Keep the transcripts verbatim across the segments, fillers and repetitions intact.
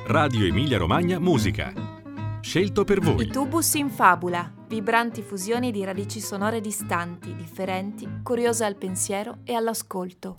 Radio Emilia Romagna Musica. Scelto per voi. I Tubus in Fabula, vibranti fusioni di radici sonore distanti, differenti, curiose al pensiero e all'ascolto.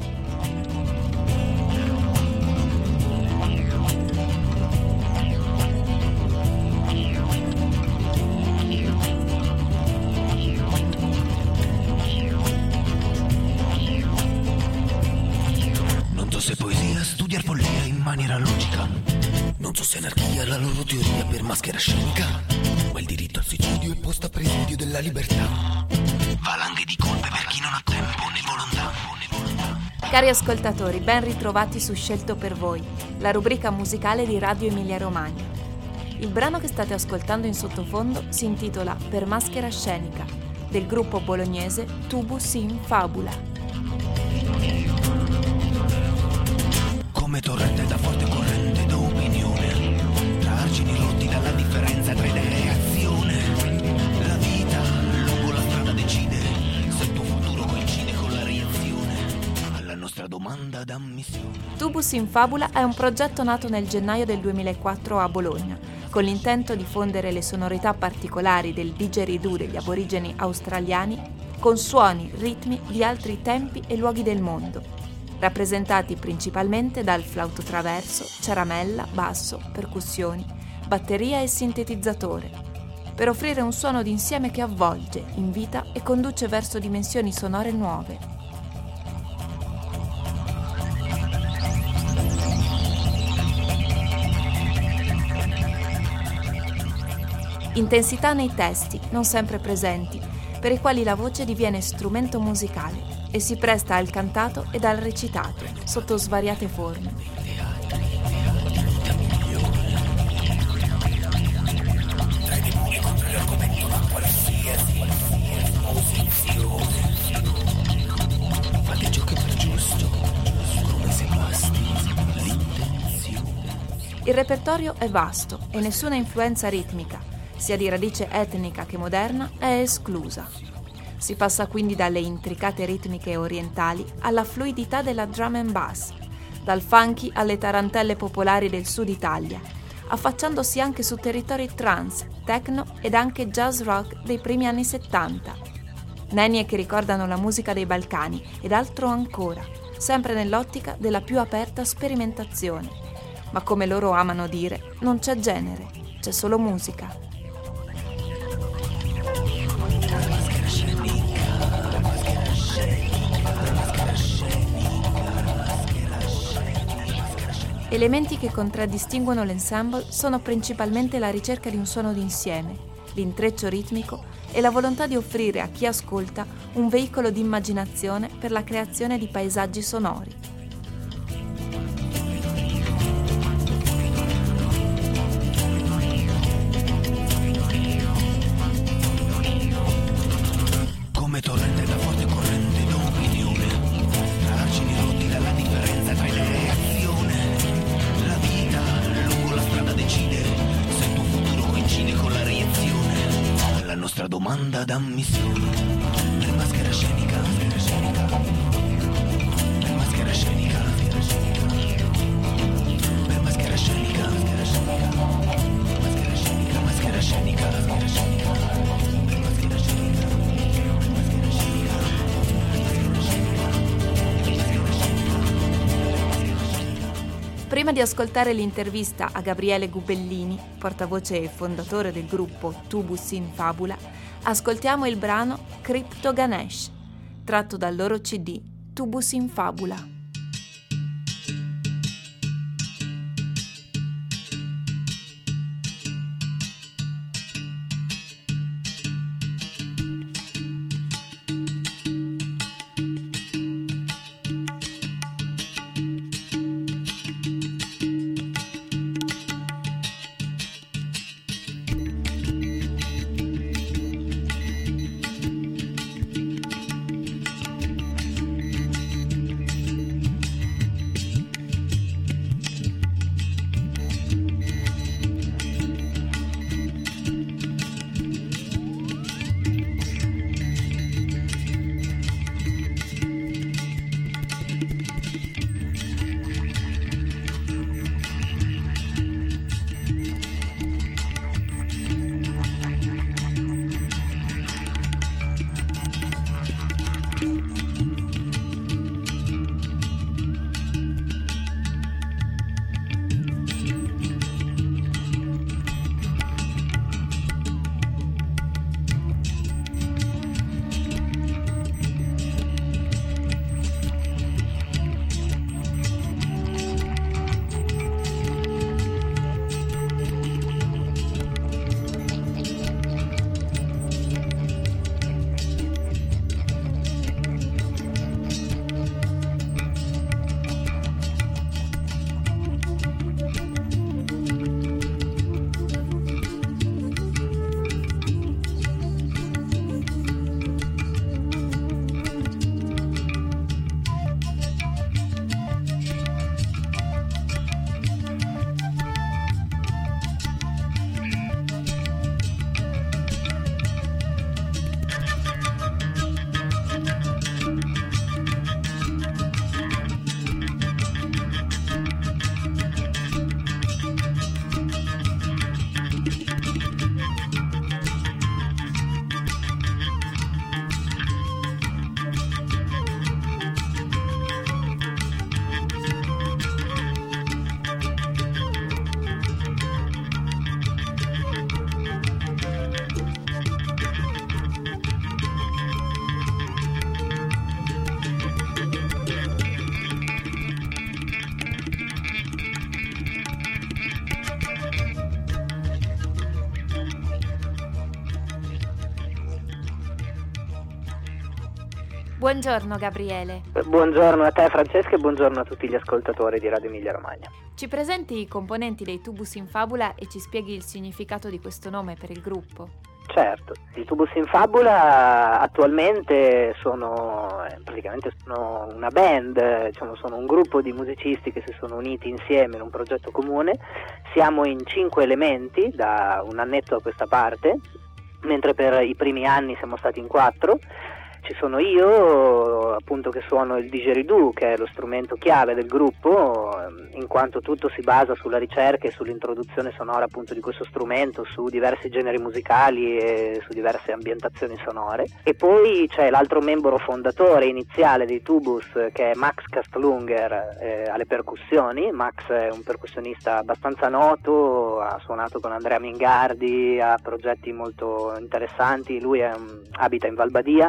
Non so se poesia, studiar follia in maniera logica. Non so se anarchia la loro teoria per maschera scenica, ma il diritto al suicidio è posto a presidio della libertà. Valanghe di colpe per chi non ha tempo né volontà, né volontà. Cari ascoltatori, ben ritrovati su Scelto per voi, la rubrica musicale di Radio Emilia Romagna. Il brano che state ascoltando in sottofondo si intitola Per maschera scenica, del gruppo bolognese Tubus in Fabula. Come torrente da forte corrente d'opinione, tra argini rotti dalla differenza tra idee e azione. La vita lungo la strada decide se il tuo futuro coincide con la reazione alla nostra domanda d'ammissione. Tubus in Fabula è un progetto nato nel gennaio del duemilaquattro a Bologna, con l'intento di fondere le sonorità particolari del didgeridoo degli aborigeni australiani con suoni, ritmi di altri tempi e luoghi del mondo, rappresentati principalmente dal flauto traverso, ciaramella, basso, percussioni, batteria e sintetizzatore, per offrire un suono d'insieme che avvolge, invita e conduce verso dimensioni sonore nuove. Intensità nei testi, non sempre presenti, per i quali la voce diviene strumento musicale e si presta al cantato ed al recitato, sotto svariate forme. Il repertorio è vasto e nessuna influenza ritmica, sia di radice etnica che moderna, è esclusa. Si passa quindi dalle intricate ritmiche orientali alla fluidità della drum and bass, dal funky alle tarantelle popolari del sud Italia, affacciandosi anche su territori trance, techno ed anche jazz rock dei primi anni settanta. Nenie che ricordano la musica dei Balcani ed altro ancora, sempre nell'ottica della più aperta sperimentazione. Ma come loro amano dire, non c'è genere, c'è solo musica. Elementi che contraddistinguono l'ensemble sono principalmente la ricerca di un suono d'insieme, l'intreccio ritmico e la volontà di offrire a chi ascolta un veicolo di immaginazione per la creazione di paesaggi sonori. Come torrente da forte corrente d'opinione, tra argini rotti dalla differenza tra idee e azione. La vita lungo la strada decide se il tuo futuro coincide con la reazione alla nostra domanda d'ammissione. Per maschera scenica, per maschera scenica, per maschera scenica, maschera scenica, maschera scenica, maschera scenica. Prima di ascoltare l'intervista a Gabriele Gubellini, portavoce e fondatore del gruppo Tubus in Fabula, ascoltiamo il brano Crypto Ganesh, tratto dal loro C D Tubus in Fabula. Buongiorno Gabriele. Buongiorno a te Francesca e buongiorno a tutti gli ascoltatori di Radio Emilia Romagna. Ci presenti i componenti dei Tubus in Fabula e ci spieghi il significato di questo nome per il gruppo? Certo, i Tubus in Fabula attualmente sono eh, praticamente sono una band, diciamo, sono un gruppo di musicisti che si sono uniti insieme in un progetto comune. Siamo in cinque elementi da un annetto a questa parte, mentre per i primi anni siamo stati in quattro. Ci sono io, appunto, che suono il didgeridoo, che è lo strumento chiave del gruppo, in quanto tutto si basa sulla ricerca e sull'introduzione sonora appunto di questo strumento, su diversi generi musicali e su diverse ambientazioni sonore. E poi c'è l'altro membro fondatore iniziale dei Tubus, che è Max Kastlunger, eh, alle percussioni. Max è un percussionista abbastanza noto, ha suonato con Andrea Mingardi, ha progetti molto interessanti. Lui è, abita in Val Badia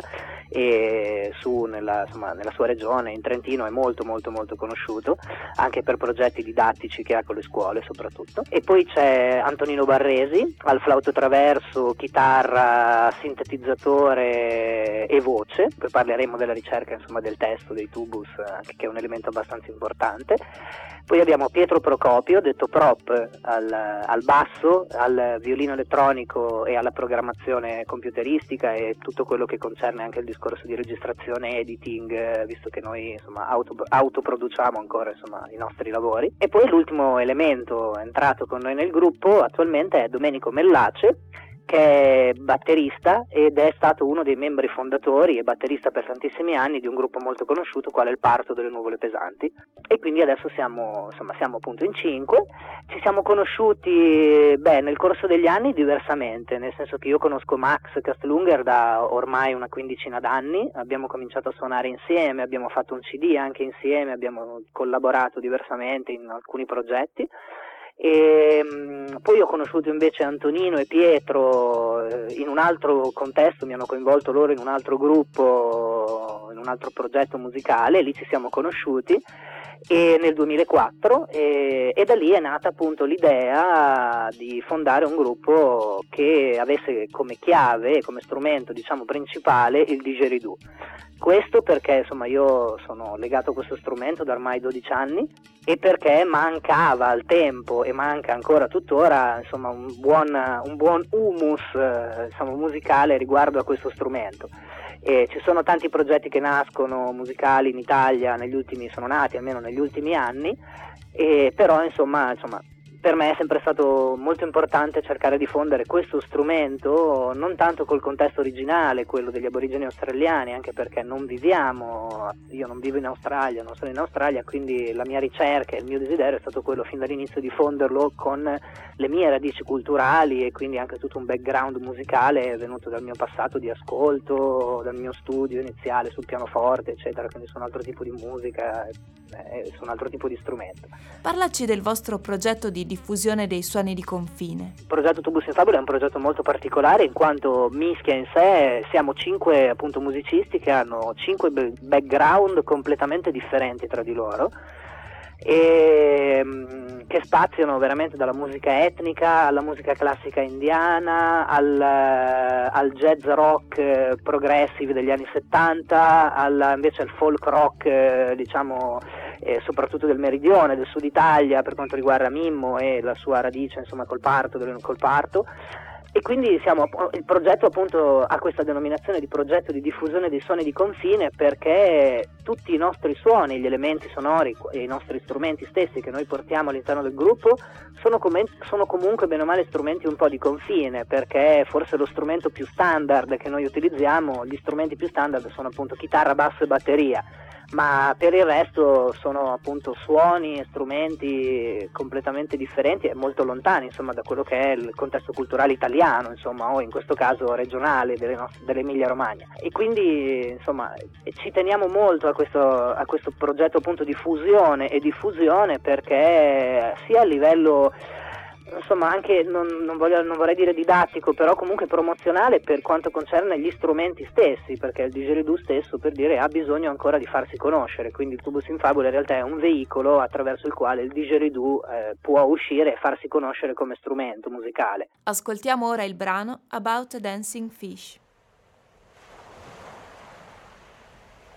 e su nella, insomma, nella sua regione, in Trentino, è molto molto molto conosciuto anche per progetti didattici che ha con le scuole soprattutto. E poi c'è Antonino Barresi al flauto traverso, chitarra, sintetizzatore e voce. Poi parleremo della ricerca, insomma, del testo dei Tubus, anche che è un elemento abbastanza importante. Poi abbiamo Pietro Procopio, detto Prop, al, al basso, al violino elettronico e alla programmazione computeristica e tutto quello che concerne anche il discorso di registrazione, editing, visto che noi insomma auto, autoproduciamo ancora insomma i nostri lavori. E poi l'ultimo elemento entrato con noi nel gruppo attualmente è Domenico Mellace, che è batterista ed è stato uno dei membri fondatori e batterista per tantissimi anni di un gruppo molto conosciuto quale il Parto delle Nuvole Pesanti. E quindi adesso siamo, insomma, siamo appunto in cinque. Ci siamo conosciuti beh, nel corso degli anni diversamente, nel senso che io conosco Max Kastlunger da ormai una quindicina d'anni, abbiamo cominciato a suonare insieme, abbiamo fatto un C D anche insieme, abbiamo collaborato diversamente in alcuni progetti. E mh, poi ho conosciuto invece Antonino e Pietro eh, in un altro contesto, mi hanno coinvolto loro in un altro gruppo, in un altro progetto musicale, e lì ci siamo conosciuti e nel duemilaquattro e, e da lì è nata appunto l'idea di fondare un gruppo che avesse come chiave, come strumento diciamo principale il didgeridoo. Questo perché insomma io sono legato a questo strumento da ormai dodici anni e perché mancava al tempo e manca ancora tuttora insomma un buon, un buon humus eh, diciamo, musicale riguardo a questo strumento. E ci sono tanti progetti che nascono musicali in Italia, negli ultimi sono nati almeno negli ultimi anni, e però insomma, insomma per me è sempre stato molto importante cercare di diffondere questo strumento, non tanto col contesto originale, quello degli aborigeni australiani, anche perché non viviamo, io non vivo in Australia, non sono in Australia, quindi la mia ricerca e il mio desiderio è stato quello fin dall'inizio di fonderlo con le mie radici culturali e quindi anche tutto un background musicale venuto dal mio passato di ascolto, dal mio studio iniziale sul pianoforte, eccetera, quindi su un altro tipo di musica e su un altro tipo di strumento. Parlaci del vostro progetto di diffusione dei suoni di confine. Il progetto Tubus in Fabula è un progetto molto particolare in quanto mischia in sé, siamo cinque appunto musicisti che hanno cinque background completamente differenti tra di loro e che spaziano veramente dalla musica etnica alla musica classica indiana al, al jazz rock progressive degli anni settanta, al, invece al folk rock diciamo eh, soprattutto del meridione, del sud Italia per quanto riguarda Mimmo e la sua radice insomma col parto, col parto. E quindi siamo, il progetto appunto ha questa denominazione di progetto di diffusione dei suoni di confine perché tutti i nostri suoni, gli elementi sonori e i nostri strumenti stessi che noi portiamo all'interno del gruppo sono, com- sono comunque bene o male strumenti un po' di confine, perché forse lo strumento più standard che noi utilizziamo, gli strumenti più standard sono appunto chitarra, basso e batteria, ma per il resto sono appunto suoni e strumenti completamente differenti e molto lontani insomma da quello che è il contesto culturale italiano insomma o in questo caso regionale delle nostre, dell'Emilia Romagna. E quindi insomma ci teniamo molto a questo, a questo progetto appunto di fusione e diffusione perché sia a livello insomma anche non, non, voglio, non vorrei dire didattico, però comunque promozionale per quanto concerne gli strumenti stessi, perché il didgeridoo stesso per dire ha bisogno ancora di farsi conoscere, quindi il Tubus in Fabula in realtà è un veicolo attraverso il quale il didgeridoo eh, può uscire e farsi conoscere come strumento musicale. Ascoltiamo ora il brano About a Dancing Fish.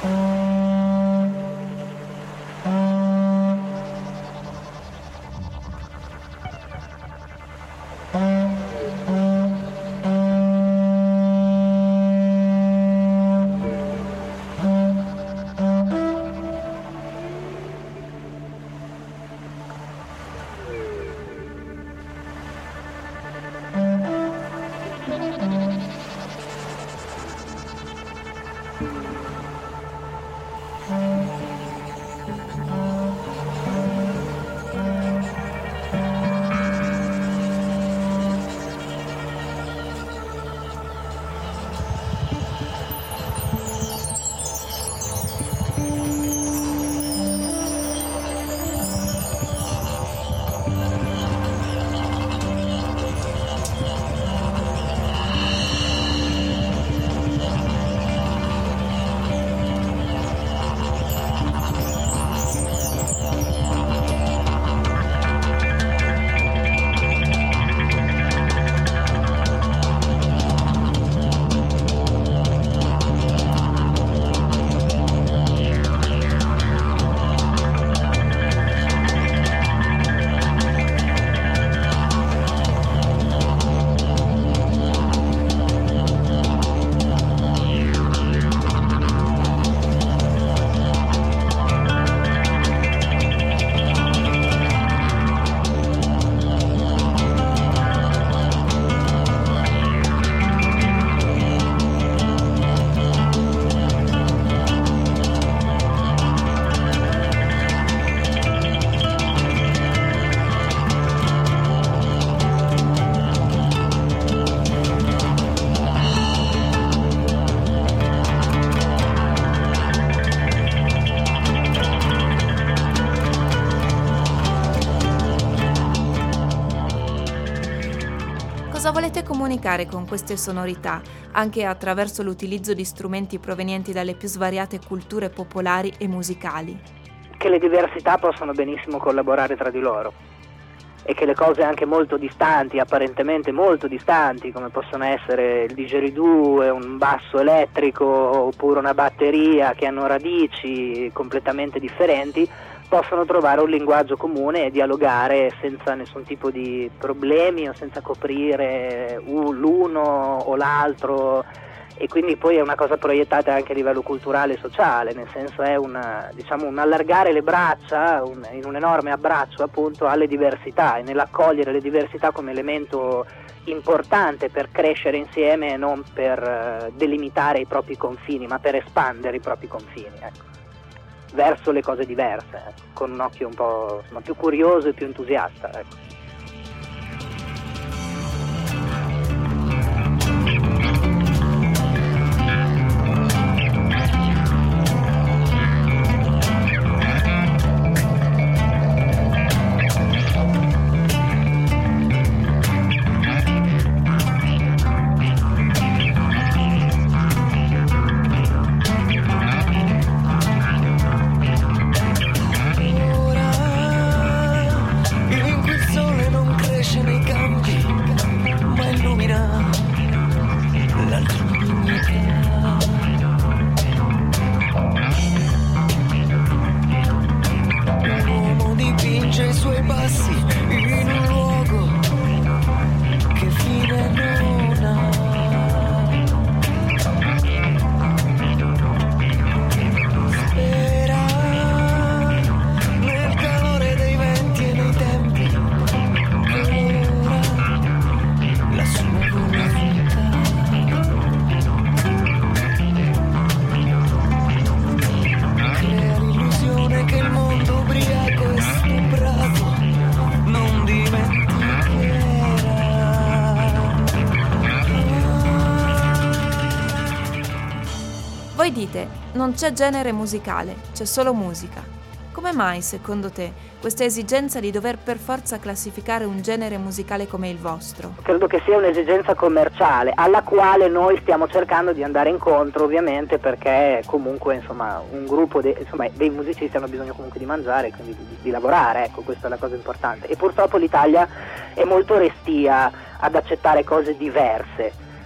Cosa volete comunicare con queste sonorità, anche attraverso l'utilizzo di strumenti provenienti dalle più svariate culture popolari e musicali? Che le diversità possono benissimo collaborare tra di loro e che le cose anche molto distanti, apparentemente molto distanti, come possono essere il didgeridoo e un basso elettrico oppure una batteria che hanno radici completamente differenti, possono trovare un linguaggio comune e dialogare senza nessun tipo di problemi o senza coprire l'uno o l'altro, e quindi poi è una cosa proiettata anche a livello culturale e sociale, nel senso è una, diciamo, un allargare le braccia un, in un enorme abbraccio appunto alle diversità e nell'accogliere le diversità come elemento importante per crescere insieme e non per uh, delimitare i propri confini, ma per espandere i propri confini, ecco, verso le cose diverse, ecco, con un occhio un po' insomma, più curioso e più entusiasta, ecco. Voi dite, non c'è genere musicale, c'è solo musica. Come mai, secondo te, questa esigenza di dover per forza classificare un genere musicale come il vostro? Credo che sia un'esigenza commerciale, alla quale noi stiamo cercando di andare incontro, ovviamente, perché comunque insomma un gruppo de, insomma, dei musicisti hanno bisogno comunque di mangiare, quindi di, di lavorare, ecco, questa è la cosa importante. E purtroppo l'Italia è molto restia ad accettare cose diverse.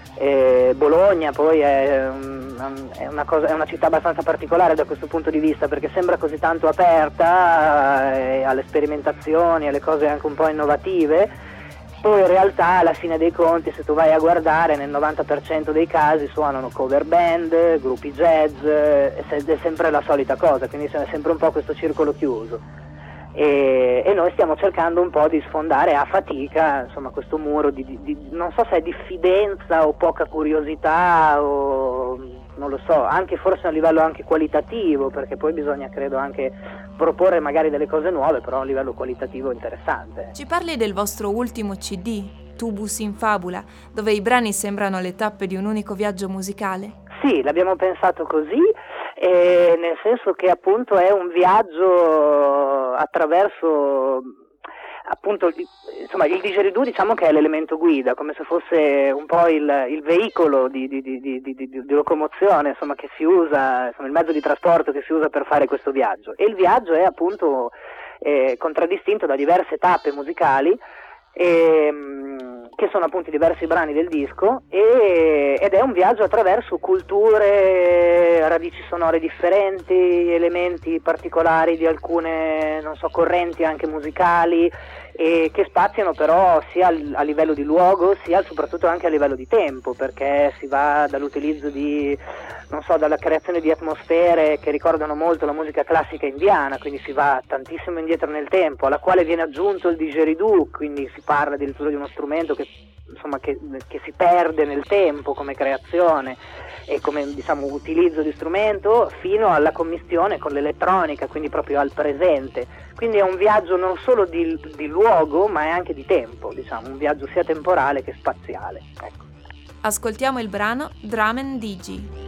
E Bologna poi è, un, è, una cosa, è una città abbastanza particolare da questo punto di vista, perché sembra così tanto aperta eh, alle sperimentazioni, alle cose anche un po' innovative. Poi in realtà alla fine dei conti, se tu vai a guardare, nel novanta per cento dei casi suonano cover band, gruppi jazz, è sempre la solita cosa, quindi è sempre un po' questo circolo chiuso. E, e noi stiamo cercando un po' di sfondare a fatica, insomma, questo muro di, di, di non so se è diffidenza o poca curiosità o non lo so, anche forse a un livello anche qualitativo, perché poi bisogna credo anche proporre magari delle cose nuove, però a un livello qualitativo interessante. Ci parli del vostro ultimo C D, Tubus in Fabula, dove i brani sembrano le tappe di un unico viaggio musicale? Sì, l'abbiamo pensato così, eh, nel senso che appunto è un viaggio attraverso appunto, insomma, il didgeridoo diciamo che è l'elemento guida, come se fosse un po' il, il veicolo di, di, di, di, di, di locomozione, insomma, che si usa, insomma, il mezzo di trasporto che si usa per fare questo viaggio. E il viaggio è appunto eh, contraddistinto da diverse tappe musicali, ehm, che sono appunto i diversi brani del disco, e, ed è un viaggio attraverso culture, radici sonore differenti, elementi particolari di alcune, non so, correnti anche musicali, e che spaziano però sia a livello di luogo sia soprattutto anche a livello di tempo, perché si va dall'utilizzo di, non so, dalla creazione di atmosfere che ricordano molto la musica classica indiana, quindi si va tantissimo indietro nel tempo, alla quale viene aggiunto il didgeridoo, quindi si parla addirittura di uno strumento che, insomma, che, che si perde nel tempo come creazione e come, diciamo, utilizzo di strumento, fino alla commistione con l'elettronica, quindi proprio al presente. Quindi è un viaggio non solo di, di luogo, ma è anche di tempo, diciamo, un viaggio sia temporale che spaziale. Ecco. Ascoltiamo il brano Drum and Digi.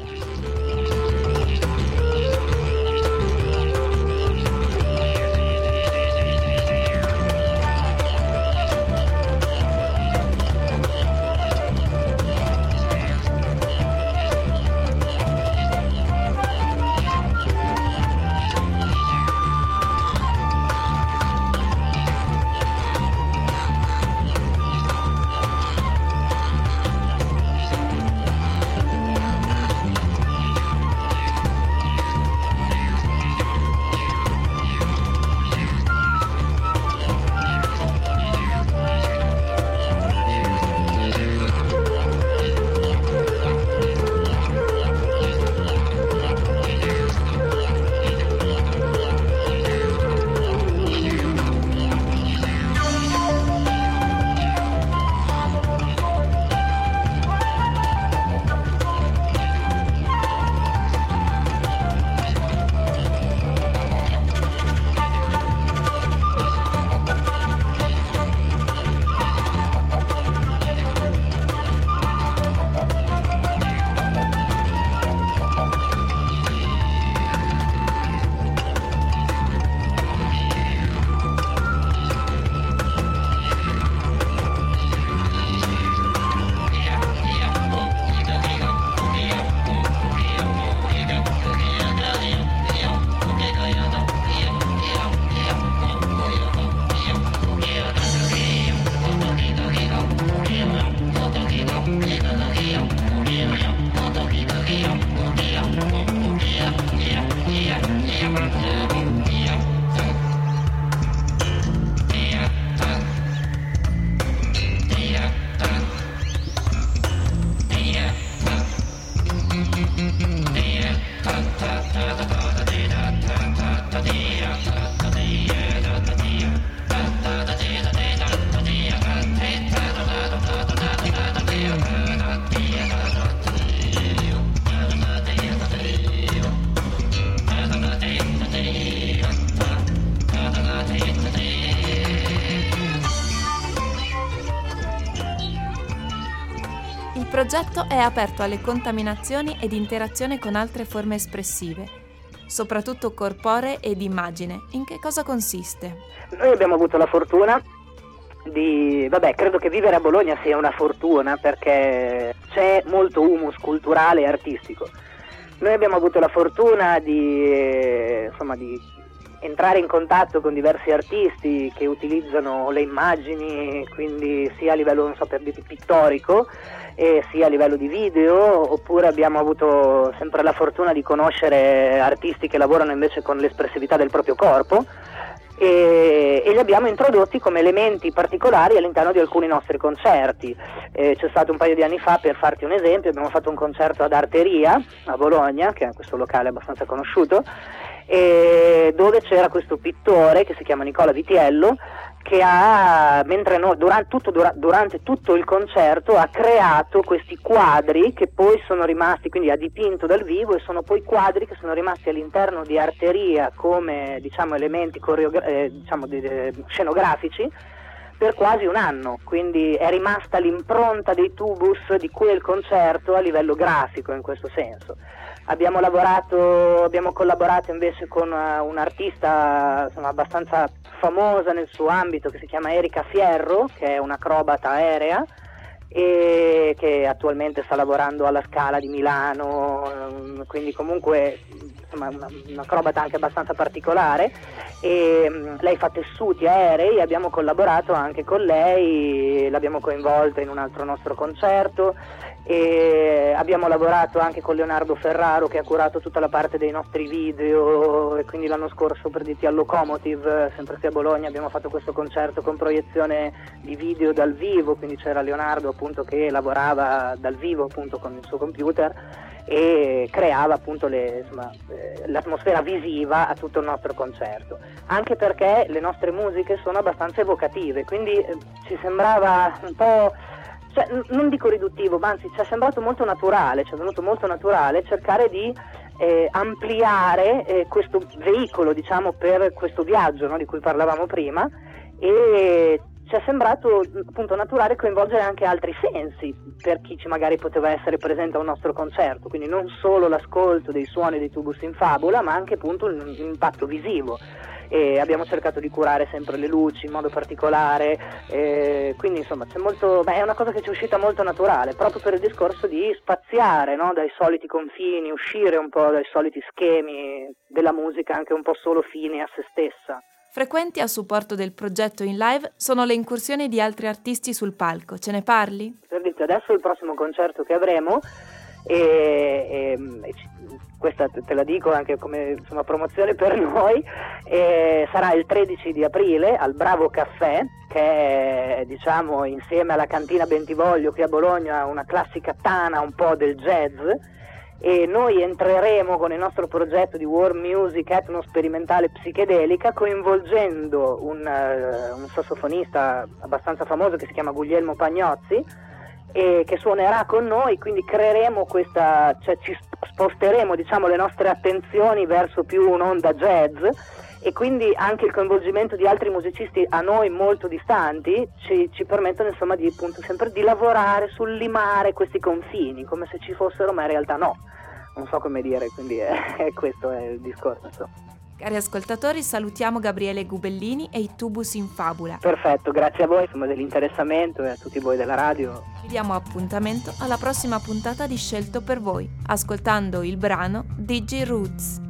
Il progetto è aperto alle contaminazioni ed interazione con altre forme espressive, soprattutto corporee ed immagine. In che cosa consiste? Noi abbiamo avuto la fortuna di, vabbè, credo che vivere a Bologna sia una fortuna, perché c'è molto humus culturale e artistico. Noi abbiamo avuto la fortuna di, insomma, di entrare in contatto con diversi artisti che utilizzano le immagini, quindi sia a livello, non so, per dire, pittorico, e sia a livello di video, oppure abbiamo avuto sempre la fortuna di conoscere artisti che lavorano invece con l'espressività del proprio corpo, e, e li abbiamo introdotti come elementi particolari all'interno di alcuni nostri concerti. Eh, c'è stato un paio di anni fa, per farti un esempio, abbiamo fatto un concerto ad Arteria a Bologna, che è questo locale abbastanza conosciuto, e dove c'era questo pittore che si chiama Nicola Vitiello, che ha, mentre no, durante, tutto, dura, durante tutto il concerto ha creato questi quadri che poi sono rimasti, quindi ha dipinto dal vivo, e sono poi quadri che sono rimasti all'interno di Arteria come, diciamo, elementi coreogra- eh, diciamo, di, di, scenografici per quasi un anno, quindi è rimasta l'impronta dei Tubus di quel concerto a livello grafico, in questo senso. Abbiamo lavorato, abbiamo collaborato invece con uh, un'artista, insomma, abbastanza famosa nel suo ambito, che si chiama Erika Fierro, che è un'acrobata aerea e che attualmente sta lavorando alla Scala di Milano, um, quindi comunque, insomma, una, un'acrobata anche abbastanza particolare, e um, lei fa tessuti aerei. Abbiamo collaborato anche con lei, l'abbiamo coinvolta in un altro nostro concerto, e abbiamo lavorato anche con Leonardo Ferraro, che ha curato tutta la parte dei nostri video, e quindi l'anno scorso, per dirti, al Locomotive, sempre qui a Bologna, abbiamo fatto questo concerto con proiezione di video dal vivo, quindi c'era Leonardo appunto che lavorava dal vivo appunto con il suo computer e creava appunto le, insomma, eh, l'atmosfera visiva a tutto il nostro concerto, anche perché le nostre musiche sono abbastanza evocative, quindi eh, ci sembrava un po', cioè, non dico riduttivo, ma anzi ci è sembrato molto naturale, ci è venuto molto naturale cercare di eh, ampliare eh, questo veicolo, diciamo, per questo viaggio, no, di cui parlavamo prima, e ci è sembrato appunto naturale coinvolgere anche altri sensi per chi ci magari poteva essere presente a un nostro concerto, quindi non solo l'ascolto dei suoni dei Tubus in Fabula, ma anche appunto l'impatto visivo. E abbiamo cercato di curare sempre le luci in modo particolare, e quindi insomma c'è molto, beh, è una cosa che ci è uscita molto naturale, proprio per il discorso di spaziare, no, dai soliti confini, uscire un po' dai soliti schemi della musica, anche un po' solo fine a se stessa. Frequenti a supporto del progetto in live sono le incursioni di altri artisti sul palco. Ce ne parli? Per dirti, adesso il prossimo concerto che avremo, e, e, e questa te la dico anche come, insomma, promozione per noi, e sarà il tredici di aprile al Bravo Caffè, che è, diciamo, insieme alla Cantina Bentivoglio qui a Bologna, una classica tana un po' del jazz, e noi entreremo con il nostro progetto di world music etno sperimentale psichedelica, coinvolgendo un, uh, un sassofonista abbastanza famoso che si chiama Guglielmo Pagnozzi, e che suonerà con noi, quindi creeremo questa, cioè ci sposteremo, diciamo, le nostre attenzioni verso più un'onda jazz, e quindi anche il coinvolgimento di altri musicisti a noi molto distanti ci, ci permettono, insomma, di, appunto, sempre di lavorare sul limare questi confini, come se ci fossero, ma in realtà no, non so come dire, quindi è, è questo è il discorso, insomma. Cari ascoltatori, salutiamo Gabriele Gubellini e i Tubus in Fabula. Perfetto, grazie a voi, insomma, dell'interessamento, e a tutti voi della radio. Vi diamo appuntamento alla prossima puntata di Scelto per voi, ascoltando il brano Digi Roots.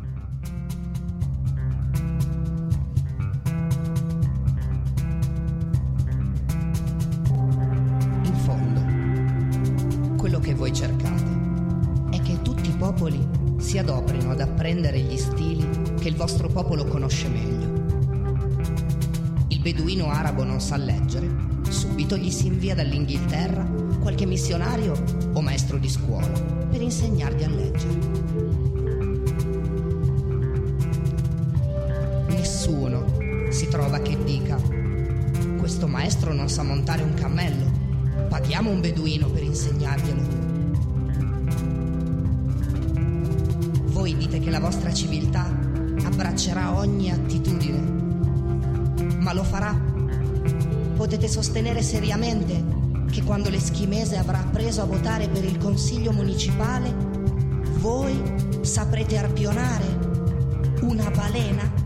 In fondo, quello che voi cercate è che tutti i popoli si adoperino ad apprendere gli stili che il vostro popolo conosce meglio. Il beduino arabo non sa leggere, subito gli si invia dall'Inghilterra qualche missionario o maestro di scuola per insegnargli a leggere. Nessuno si trova che dica: questo maestro non sa montare un cammello, paghiamo un beduino per insegnarglielo. Voi dite che la vostra civiltà abbraccerà ogni attitudine, ma lo farà? Potete sostenere seriamente che quando l'eschimese avrà preso a votare per il consiglio municipale, voi saprete arpionare una balena?